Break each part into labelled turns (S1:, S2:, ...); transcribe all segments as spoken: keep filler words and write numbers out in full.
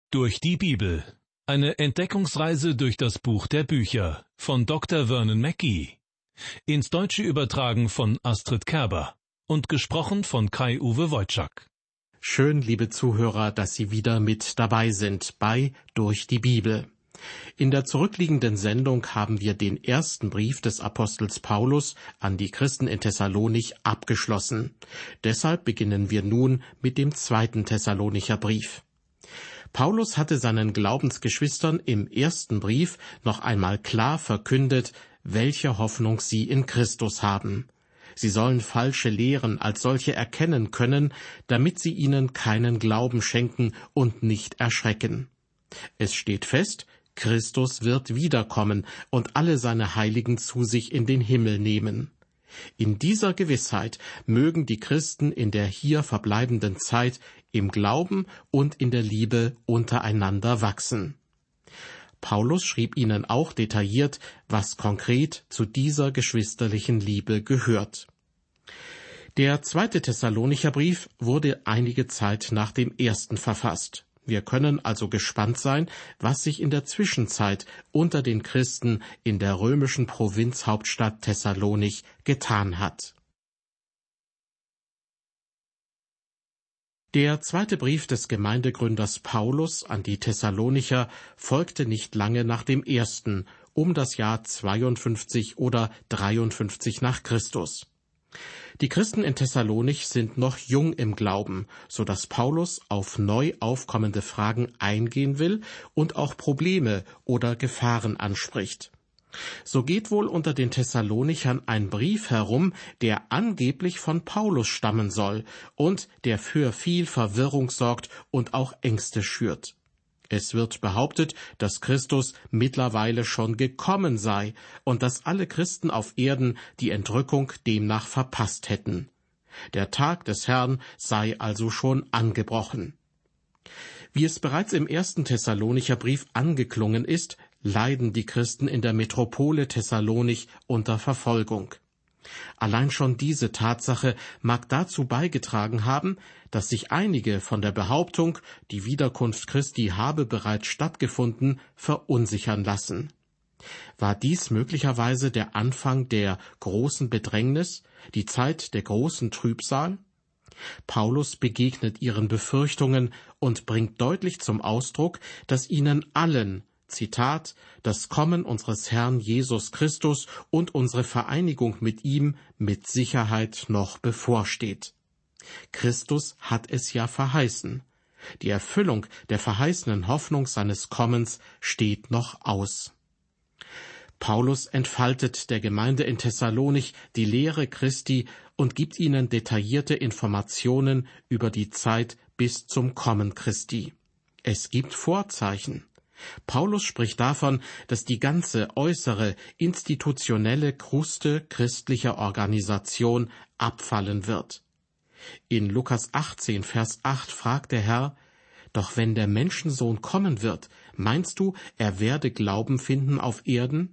S1: Durch die Bibel. Eine Entdeckungsreise durch das Buch der Bücher von Doktor Vernon Mackey. Ins Deutsche übertragen von Astrid Kerber und gesprochen von Kai-Uwe Wojczak.
S2: Schön, liebe Zuhörer, dass Sie wieder mit dabei sind bei Durch die Bibel. In der zurückliegenden Sendung haben wir den ersten Brief des Apostels Paulus an die Christen in Thessalonich abgeschlossen. Deshalb beginnen wir nun mit dem zweiten Thessalonicher Brief. Paulus hatte seinen Glaubensgeschwistern im ersten Brief noch einmal klar verkündet, welche Hoffnung sie in Christus haben. Sie sollen falsche Lehren als solche erkennen können, damit sie ihnen keinen Glauben schenken und nicht erschrecken. Es steht fest, Christus wird wiederkommen und alle seine Heiligen zu sich in den Himmel nehmen. In dieser Gewissheit mögen die Christen in der hier verbleibenden Zeit im Glauben und in der Liebe untereinander wachsen. Paulus schrieb ihnen auch detailliert, was konkret zu dieser geschwisterlichen Liebe gehört. Der zweite Thessalonicher Brief wurde einige Zeit nach dem ersten verfasst. Wir können also gespannt sein, was sich in der Zwischenzeit unter den Christen in der römischen Provinzhauptstadt Thessalonich getan hat. Der zweite Brief des Gemeindegründers Paulus an die Thessalonicher folgte nicht lange nach dem ersten, um das Jahr zweiundfünfzig oder dreiundfünfzig nach Christus. Die Christen in Thessalonich sind noch jung im Glauben, so dass Paulus auf neu aufkommende Fragen eingehen will und auch Probleme oder Gefahren anspricht. So geht wohl unter den Thessalonichern ein Brief herum, der angeblich von Paulus stammen soll und der für viel Verwirrung sorgt und auch Ängste schürt. Es wird behauptet, dass Christus mittlerweile schon gekommen sei und dass alle Christen auf Erden die Entrückung demnach verpasst hätten. Der Tag des Herrn sei also schon angebrochen. Wie es bereits im ersten Thessalonicher Brief angeklungen ist, leiden die Christen in der Metropole Thessalonich unter Verfolgung. Allein schon diese Tatsache mag dazu beigetragen haben, dass sich einige von der Behauptung, die Wiederkunft Christi habe bereits stattgefunden, verunsichern lassen. War dies möglicherweise der Anfang der großen Bedrängnis, die Zeit der großen Trübsal? Paulus begegnet ihren Befürchtungen und bringt deutlich zum Ausdruck, dass ihnen allen, Zitat, das Kommen unseres Herrn Jesus Christus und unsere Vereinigung mit ihm mit Sicherheit noch bevorsteht. Christus hat es ja verheißen. Die Erfüllung der verheißenen Hoffnung seines Kommens steht noch aus. Paulus entfaltet der Gemeinde in Thessalonich die Lehre Christi und gibt ihnen detaillierte Informationen über die Zeit bis zum Kommen Christi. Es gibt Vorzeichen. Paulus spricht davon, dass die ganze äußere, institutionelle Kruste christlicher Organisation abfallen wird. In Lukas achtzehn, Vers acht fragt der Herr, »Doch wenn der Menschensohn kommen wird, meinst du, er werde Glauben finden auf Erden?«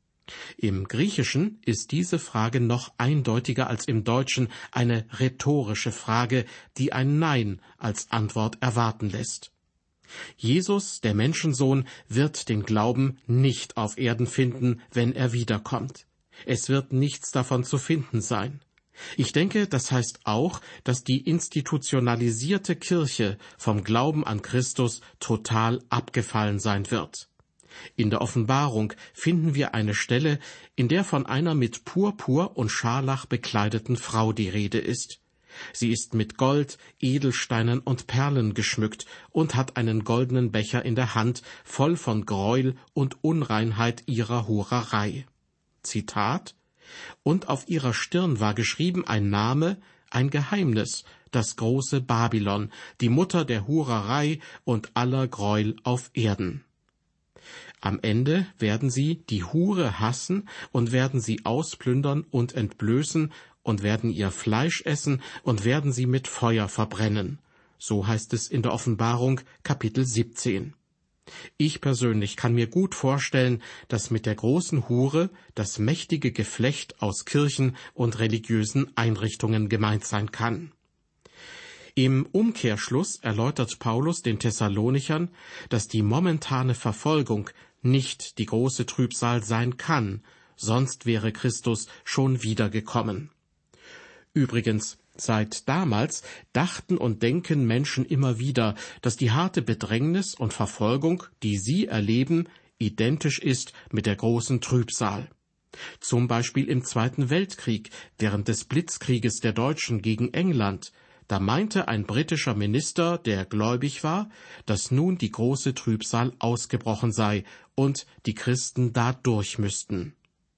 S2: Im Griechischen ist diese Frage noch eindeutiger als im Deutschen eine rhetorische Frage, die ein Nein als Antwort erwarten lässt. Jesus, der Menschensohn, wird den Glauben nicht auf Erden finden, wenn er wiederkommt. Es wird nichts davon zu finden sein. Ich denke, das heißt auch, dass die institutionalisierte Kirche vom Glauben an Christus total abgefallen sein wird. In der Offenbarung finden wir eine Stelle, in der von einer mit Purpur und Scharlach bekleideten Frau die Rede ist. Sie ist mit Gold, Edelsteinen und Perlen geschmückt und hat einen goldenen Becher in der Hand, voll von Gräuel und Unreinheit ihrer Hurerei. Zitat: Und auf ihrer Stirn war geschrieben ein Name, ein Geheimnis, das große Babylon, die Mutter der Hurerei und aller Gräuel auf Erden. Am Ende werden sie die Hure hassen und werden sie ausplündern und entblößen und werden ihr Fleisch essen und werden sie mit Feuer verbrennen. So heißt es in der Offenbarung, Kapitel siebzehn. Ich persönlich kann mir gut vorstellen, dass mit der großen Hure das mächtige Geflecht aus Kirchen und religiösen Einrichtungen gemeint sein kann. Im Umkehrschluss erläutert Paulus den Thessalonichern, dass die momentane Verfolgung nicht die große Trübsal sein kann, sonst wäre Christus schon wiedergekommen. Übrigens, seit damals dachten und denken Menschen immer wieder, dass die harte Bedrängnis und Verfolgung, die sie erleben, identisch ist mit der großen Trübsal. Zum Beispiel im Zweiten Weltkrieg, während des Blitzkrieges der Deutschen gegen England. Da meinte ein britischer Minister, der gläubig war, dass nun die große Trübsal ausgebrochen sei und die Christen da durch müssten.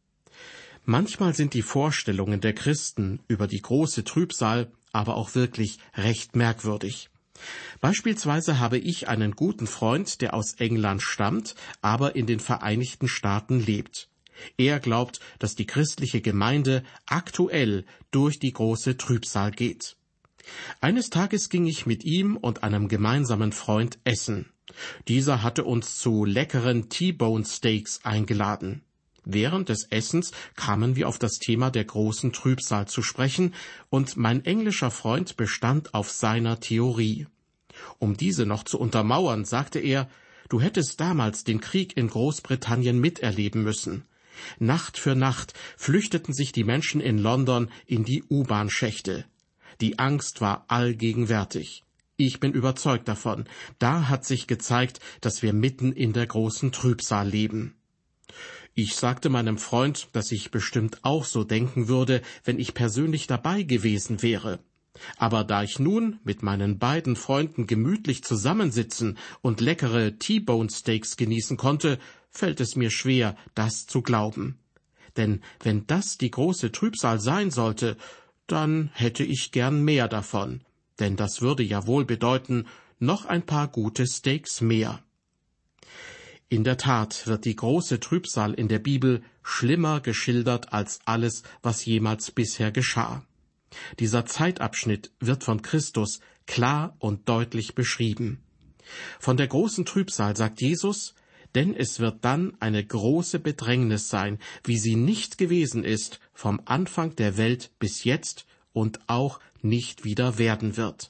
S2: Manchmal sind die Vorstellungen der Christen über die große Trübsal aber auch wirklich recht merkwürdig. Beispielsweise habe ich einen guten Freund, der aus England stammt, aber in den Vereinigten Staaten lebt. Er glaubt, dass die christliche Gemeinde aktuell durch die große Trübsal geht. Eines Tages ging ich mit ihm und einem gemeinsamen Freund essen. Dieser hatte uns zu leckeren T-Bone Steaks eingeladen. Während des Essens kamen wir auf das Thema der großen Trübsal zu sprechen, und mein englischer Freund bestand auf seiner Theorie. Um diese noch zu untermauern, sagte er, du hättest damals den Krieg in Großbritannien miterleben müssen. Nacht für Nacht flüchteten sich die Menschen in London in die U-Bahn-Schächte. Die Angst war allgegenwärtig. Ich bin überzeugt davon, da hat sich gezeigt, dass wir mitten in der großen Trübsal leben. Ich sagte meinem Freund, dass ich bestimmt auch so denken würde, wenn ich persönlich dabei gewesen wäre. Aber da ich nun mit meinen beiden Freunden gemütlich zusammensitzen und leckere T-Bone Steaks genießen konnte, fällt es mir schwer, das zu glauben. Denn wenn das die große Trübsal sein sollte, dann hätte ich gern mehr davon, denn das würde ja wohl bedeuten, noch ein paar gute Steaks mehr. In der Tat wird die große Trübsal in der Bibel schlimmer geschildert als alles, was jemals bisher geschah. Dieser Zeitabschnitt wird von Christus klar und deutlich beschrieben. Von der großen Trübsal sagt Jesus, denn es wird dann eine große Bedrängnis sein, wie sie nicht gewesen ist vom Anfang der Welt bis jetzt und auch nicht wieder werden wird.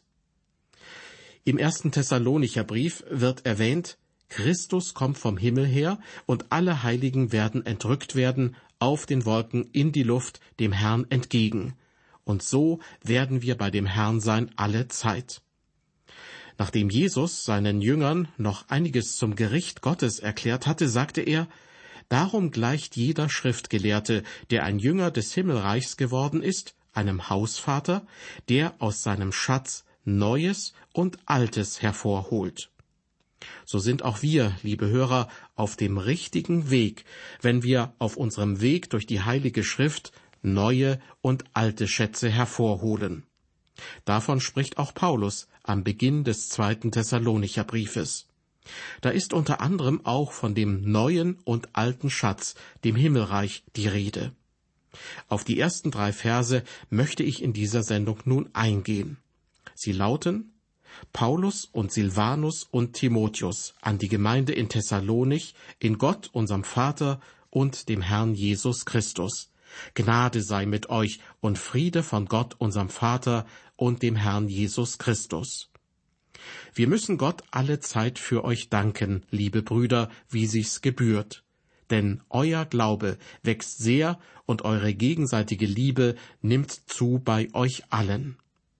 S2: Im ersten Thessalonicher Brief wird erwähnt, Christus kommt vom Himmel her und alle Heiligen werden entrückt werden auf den Wolken in die Luft dem Herrn entgegen. Und so werden wir bei dem Herrn sein alle Zeit. Nachdem Jesus seinen Jüngern noch einiges zum Gericht Gottes erklärt hatte, sagte er, darum gleicht jeder Schriftgelehrte, der ein Jünger des Himmelreichs geworden ist, einem Hausvater, der aus seinem Schatz Neues und Altes hervorholt. So sind auch wir, liebe Hörer, auf dem richtigen Weg, wenn wir auf unserem Weg durch die Heilige Schrift neue und alte Schätze hervorholen. Davon spricht auch Paulus am Beginn des zweiten Thessalonicher Briefes. Da ist unter anderem auch von dem neuen und alten Schatz, dem Himmelreich, die Rede. Auf die ersten drei Verse möchte ich in dieser Sendung nun eingehen. Sie lauten: Paulus und Silvanus und Timotheus an die Gemeinde in Thessalonich, in Gott, unserem Vater und dem Herrn Jesus Christus. Gnade sei mit euch und Friede von Gott, unserem Vater und dem Herrn Jesus Christus. Wir müssen Gott alle Zeit für euch danken, liebe Brüder, wie sich's gebührt. Denn euer Glaube wächst sehr und eure gegenseitige Liebe nimmt zu bei euch allen.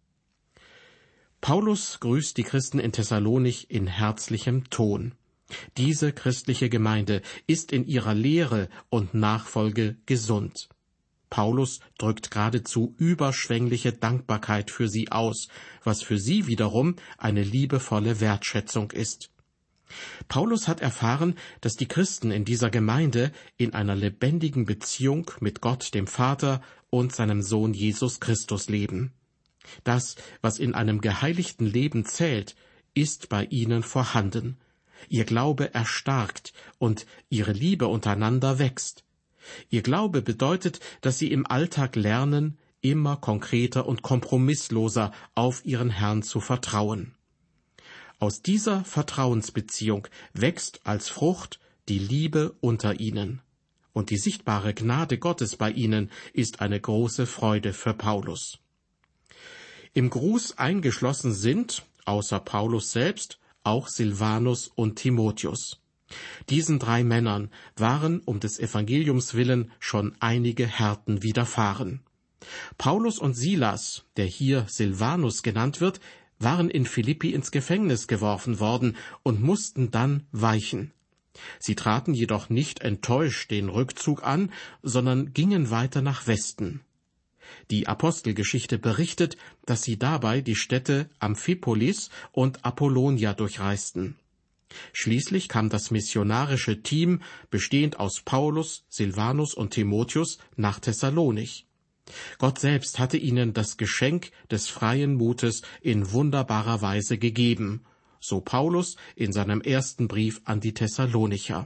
S2: Paulus grüßt die Christen in Thessalonich in herzlichem Ton. Diese christliche Gemeinde ist in ihrer Lehre und Nachfolge gesund. Paulus drückt geradezu überschwängliche Dankbarkeit für sie aus, was für sie wiederum eine liebevolle Wertschätzung ist. Paulus hat erfahren, dass die Christen in dieser Gemeinde in einer lebendigen Beziehung mit Gott, dem Vater und seinem Sohn Jesus Christus leben. Das, was in einem geheiligten Leben zählt, ist bei ihnen vorhanden. Ihr Glaube erstarkt und ihre Liebe untereinander wächst. Ihr Glaube bedeutet, dass sie im Alltag lernen, immer konkreter und kompromissloser auf ihren Herrn zu vertrauen. Aus dieser Vertrauensbeziehung wächst als Frucht die Liebe unter ihnen. Und die sichtbare Gnade Gottes bei ihnen ist eine große Freude für Paulus. Im Gruß eingeschlossen sind, außer Paulus selbst, auch Silvanus und Timotheus. Diesen drei Männern waren um des Evangeliums willen schon einige Härten widerfahren. Paulus und Silas, der hier Silvanus genannt wird, waren in Philippi ins Gefängnis geworfen worden und mussten dann weichen. Sie traten jedoch nicht enttäuscht den Rückzug an, sondern gingen weiter nach Westen. Die Apostelgeschichte berichtet, dass sie dabei die Städte Amphipolis und Apollonia durchreisten. Schließlich kam das missionarische Team, bestehend aus Paulus, Silvanus und Timotheus, nach Thessalonich. Gott selbst hatte ihnen das Geschenk des freien Mutes in wunderbarer Weise gegeben, so Paulus in seinem ersten Brief an die Thessalonicher.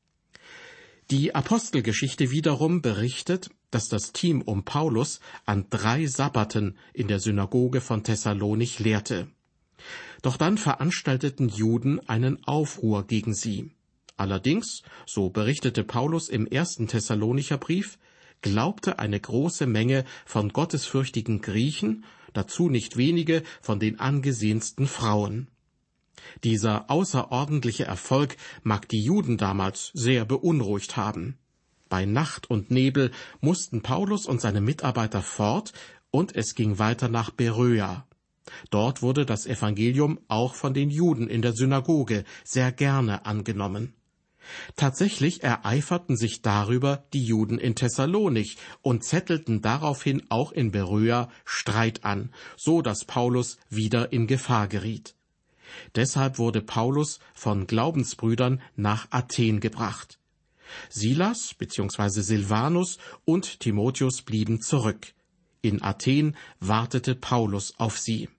S2: Die Apostelgeschichte wiederum berichtet, dass das Team um Paulus an drei Sabbaten in der Synagoge von Thessalonich lehrte. Doch dann veranstalteten Juden einen Aufruhr gegen sie. Allerdings, so berichtete Paulus im ersten Thessalonicher Brief, glaubte eine große Menge von gottesfürchtigen Griechen, dazu nicht wenige von den angesehensten Frauen. Dieser außerordentliche Erfolg mag die Juden damals sehr beunruhigt haben. Bei Nacht und Nebel mussten Paulus und seine Mitarbeiter fort, und es ging weiter nach Beröa. Dort wurde das Evangelium auch von den Juden in der Synagoge sehr gerne angenommen. Tatsächlich ereiferten sich darüber die Juden in Thessalonich und zettelten daraufhin auch in Beröa Streit an, so dass Paulus wieder in Gefahr geriet. Deshalb wurde Paulus von Glaubensbrüdern nach Athen gebracht. Silas bzw. Silvanus und Timotheus blieben zurück. In Athen wartete Paulus auf sie.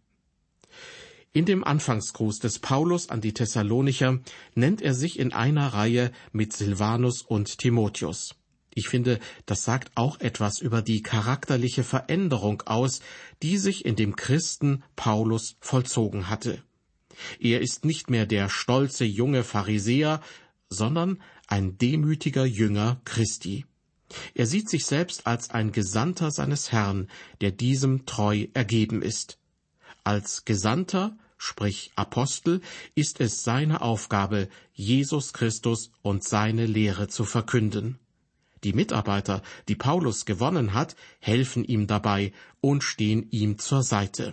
S2: In dem Anfangsgruß des Paulus an die Thessalonicher nennt er sich in einer Reihe mit Silvanus und Timotheus. Ich finde, das sagt auch etwas über die charakterliche Veränderung aus, die sich in dem Christen Paulus vollzogen hatte. Er ist nicht mehr der stolze junge Pharisäer, sondern ein demütiger Jünger Christi. Er sieht sich selbst als ein Gesandter seines Herrn, der diesem treu ergeben ist. Als Gesandter, sprich Apostel, ist es seine Aufgabe, Jesus Christus und seine Lehre zu verkünden. Die Mitarbeiter, die Paulus gewonnen hat, helfen ihm dabei und stehen ihm zur Seite.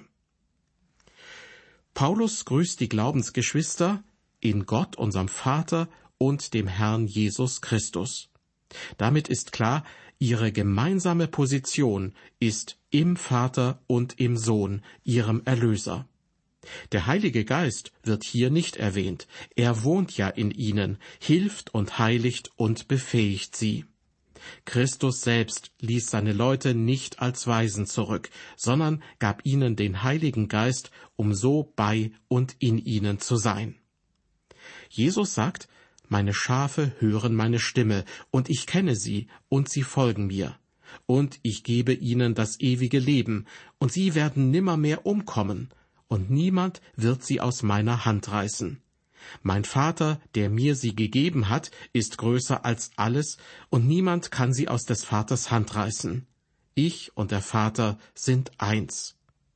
S2: Paulus grüßt die Glaubensgeschwister in Gott, unserem Vater, und dem Herrn Jesus Christus. Damit ist klar, ihre gemeinsame Position ist im Vater und im Sohn, ihrem Erlöser. Der Heilige Geist wird hier nicht erwähnt. Er wohnt ja in ihnen, hilft und heiligt und befähigt sie. Christus selbst ließ seine Leute nicht als Waisen zurück, sondern gab ihnen den Heiligen Geist, um so bei und in ihnen zu sein. Jesus sagt, »Meine Schafe hören meine Stimme, und ich kenne sie, und sie folgen mir. Und ich gebe ihnen das ewige Leben, und sie werden nimmermehr umkommen, und niemand wird sie aus meiner Hand reißen. Mein Vater, der mir sie gegeben hat, ist größer als alles, und niemand kann sie aus des Vaters Hand reißen. Ich und der Vater sind eins.«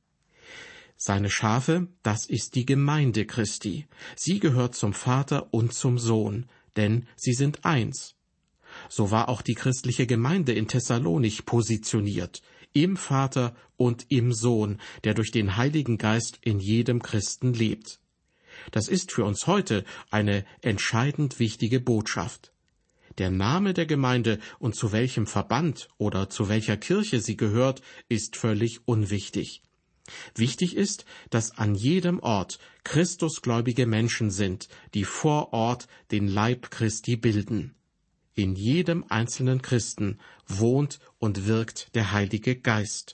S2: Seine Schafe, das ist die Gemeinde Christi. Sie gehört zum Vater und zum Sohn, denn sie sind eins. So war auch die christliche Gemeinde in Thessalonich positioniert, im Vater und im Sohn, der durch den Heiligen Geist in jedem Christen lebt. Das ist für uns heute eine entscheidend wichtige Botschaft. Der Name der Gemeinde und zu welchem Verband oder zu welcher Kirche sie gehört, ist völlig unwichtig. Wichtig ist, dass an jedem Ort christusgläubige Menschen sind, die vor Ort den Leib Christi bilden. In jedem einzelnen Christen wohnt und wirkt der Heilige Geist.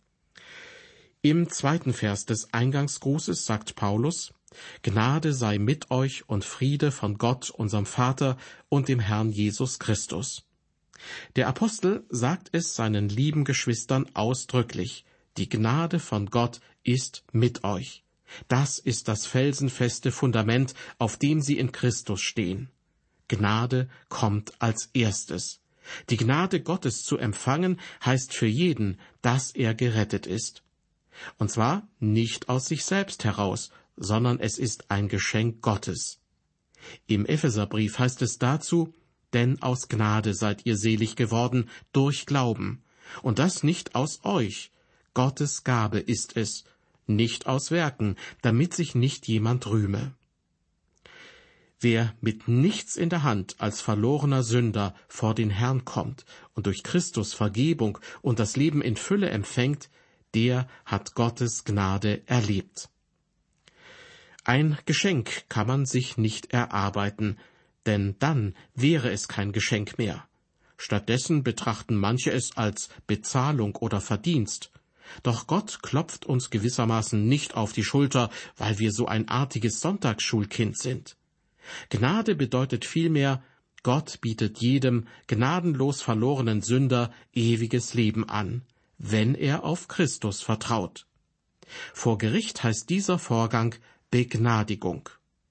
S2: Im zweiten Vers des Eingangsgrußes sagt Paulus, »Gnade sei mit euch und Friede von Gott, unserem Vater und dem Herrn Jesus Christus.« Der Apostel sagt es seinen lieben Geschwistern ausdrücklich, die Gnade von Gott ist mit euch. Das ist das felsenfeste Fundament, auf dem sie in Christus stehen. Gnade kommt als erstes. Die Gnade Gottes zu empfangen, heißt für jeden, dass er gerettet ist. Und zwar nicht aus sich selbst heraus, sondern es ist ein Geschenk Gottes. Im Epheserbrief heißt es dazu, denn aus Gnade seid ihr selig geworden durch Glauben, und das nicht aus euch. Gottes Gabe ist es, nicht aus Werken, damit sich nicht jemand rühme. Wer mit nichts in der Hand als verlorener Sünder vor den Herrn kommt und durch Christus Vergebung und das Leben in Fülle empfängt, der hat Gottes Gnade erlebt. Ein Geschenk kann man sich nicht erarbeiten, denn dann wäre es kein Geschenk mehr. Stattdessen betrachten manche es als Bezahlung oder Verdienst. Doch Gott klopft uns gewissermaßen nicht auf die Schulter, weil wir so ein artiges Sonntagsschulkind sind. Gnade bedeutet vielmehr, Gott bietet jedem gnadenlos verlorenen Sünder ewiges Leben an, wenn er auf Christus vertraut. Vor Gericht heißt dieser Vorgang Begnadigung.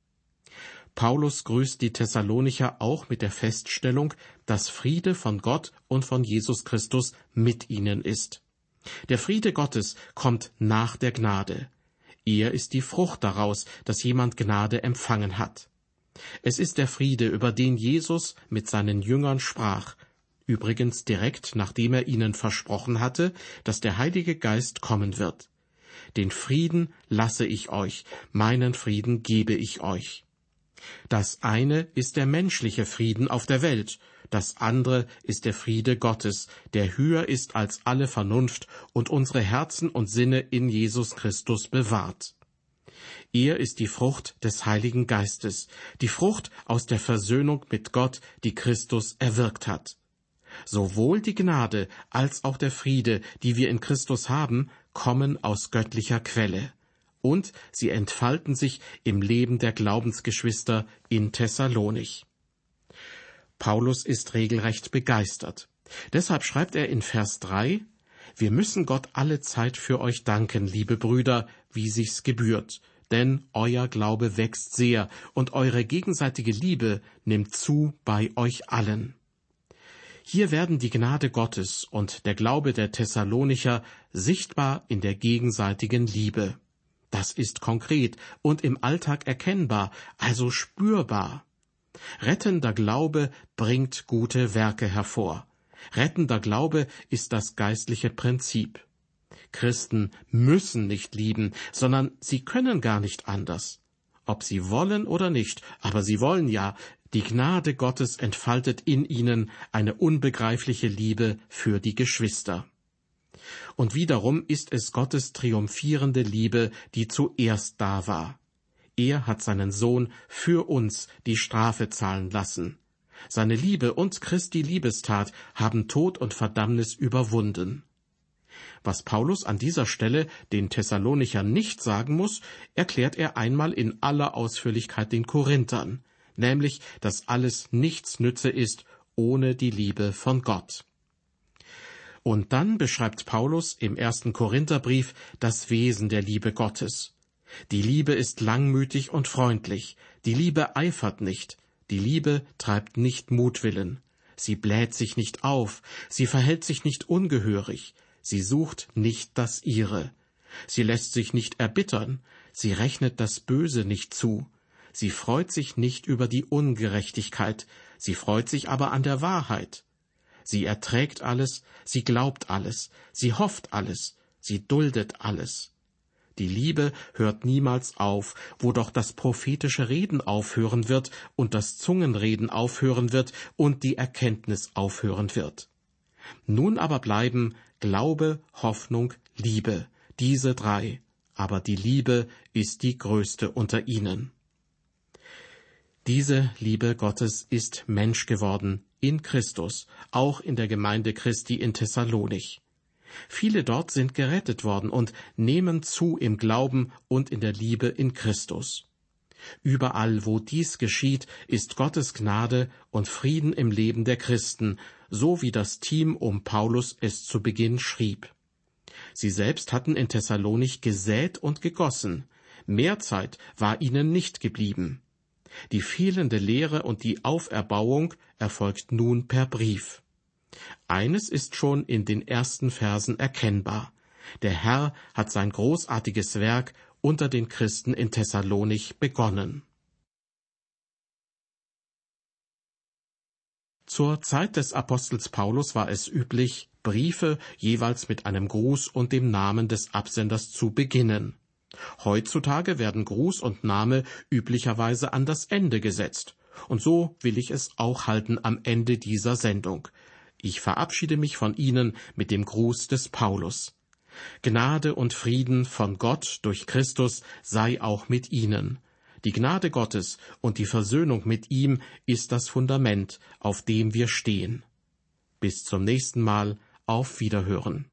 S2: Paulus grüßt die Thessalonicher auch mit der Feststellung, dass Friede von Gott und von Jesus Christus mit ihnen ist. Der Friede Gottes kommt nach der Gnade. Er ist die Frucht daraus, dass jemand Gnade empfangen hat. Es ist der Friede, über den Jesus mit seinen Jüngern sprach, übrigens direkt nachdem er ihnen versprochen hatte, dass der Heilige Geist kommen wird. Den Frieden lasse ich euch, meinen Frieden gebe ich euch. Das eine ist der menschliche Frieden auf der Welt, das andere ist der Friede Gottes, der höher ist als alle Vernunft und unsere Herzen und Sinne in Jesus Christus bewahrt. Er ist die Frucht des Heiligen Geistes, die Frucht aus der Versöhnung mit Gott, die Christus erwirkt hat. Sowohl die Gnade als auch der Friede, die wir in Christus haben, kommen aus göttlicher Quelle. Und sie entfalten sich im Leben der Glaubensgeschwister in Thessalonich. Paulus ist regelrecht begeistert. Deshalb schreibt er in Vers drei, »Wir müssen Gott alle Zeit für euch danken, liebe Brüder, wie sich's gebührt, denn euer Glaube wächst sehr und eure gegenseitige Liebe nimmt zu bei euch allen.« Hier werden die Gnade Gottes und der Glaube der Thessalonicher sichtbar in der gegenseitigen Liebe. Das ist konkret und im Alltag erkennbar, also spürbar. Rettender Glaube bringt gute Werke hervor. Rettender Glaube ist das geistliche Prinzip. Christen müssen nicht lieben, sondern sie können gar nicht anders. Ob sie wollen oder nicht, aber sie wollen ja. Die Gnade Gottes entfaltet in ihnen eine unbegreifliche Liebe für die Geschwister. Und wiederum ist es Gottes triumphierende Liebe, die zuerst da war. Er hat seinen Sohn für uns die Strafe zahlen lassen. Seine Liebe und Christi Liebestat haben Tod und Verdammnis überwunden. Was Paulus an dieser Stelle den Thessalonichern nicht sagen muss, erklärt er einmal in aller Ausführlichkeit den Korinthern, nämlich, dass alles nichts nütze ist ohne die Liebe von Gott. Und dann beschreibt Paulus im ersten Korintherbrief das Wesen der Liebe Gottes. Die Liebe ist langmütig und freundlich, die Liebe eifert nicht, die Liebe treibt nicht Mutwillen, sie bläht sich nicht auf, sie verhält sich nicht ungehörig, sie sucht nicht das Ihre, sie lässt sich nicht erbittern, sie rechnet das Böse nicht zu, sie freut sich nicht über die Ungerechtigkeit, sie freut sich aber an der Wahrheit. Sie erträgt alles, sie glaubt alles, sie hofft alles, sie duldet alles. Die Liebe hört niemals auf, wo doch das prophetische Reden aufhören wird und das Zungenreden aufhören wird und die Erkenntnis aufhören wird. Nun aber bleiben Glaube, Hoffnung, Liebe, diese drei, aber die Liebe ist die größte unter ihnen. Diese Liebe Gottes ist Mensch geworden in Christus, auch in der Gemeinde Christi in Thessalonich. Viele dort sind gerettet worden und nehmen zu im Glauben und in der Liebe in Christus. Überall, wo dies geschieht, ist Gottes Gnade und Frieden im Leben der Christen, so wie das Team um Paulus es zu Beginn schrieb. Sie selbst hatten in Thessalonich gesät und gegossen. Mehr Zeit war ihnen nicht geblieben. Die fehlende Lehre und die Auferbauung erfolgt nun per Brief. Eines ist schon in den ersten Versen erkennbar. Der Herr hat sein großartiges Werk unter den Christen in Thessalonich begonnen. Zur Zeit des Apostels Paulus war es üblich, Briefe jeweils mit einem Gruß und dem Namen des Absenders zu beginnen. Heutzutage werden Gruß und Name üblicherweise an das Ende gesetzt. Und so will ich es auch halten am Ende dieser Sendung. Ich verabschiede mich von Ihnen mit dem Gruß des Paulus. Gnade und Frieden von Gott durch Christus sei auch mit Ihnen. Die Gnade Gottes und die Versöhnung mit ihm ist das Fundament, auf dem wir stehen. Bis zum nächsten Mal, auf Wiederhören.